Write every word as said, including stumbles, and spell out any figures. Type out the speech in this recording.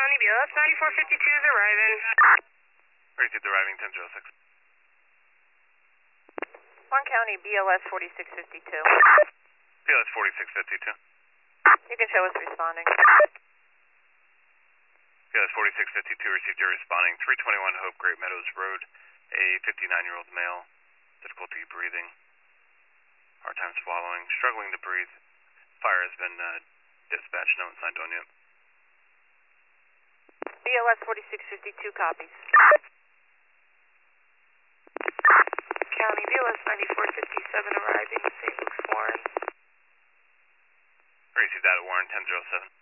County, B L S ninety-four fifty-two is arriving. Received arriving ten zero six. Warren County, B L S forty-six fifty-two. B L S forty-six fifty-two. You can show us responding. B L S forty-six fifty-two received your responding. three twenty-one Hope, Great Meadows Road. A fifty-nine-year-old male. Difficulty breathing. Hard time swallowing. Struggling to breathe. Fire has been uh, dispatched. No one's signed on yet. B L S forty-six fifty-two copies. County, B L S ninety-four fifty-seven arriving, Saint Luke's, Warren. Received that at Warren ten zero seven.